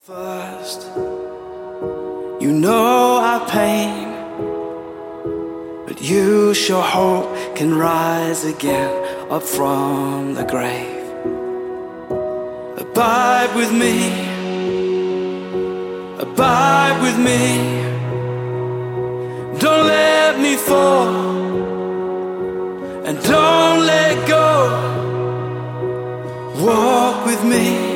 First, you know our pain, but you sure hope can rise again up from the grave. Abide with me, abide with me. Don't let me fall, and don't let go. Walk with me.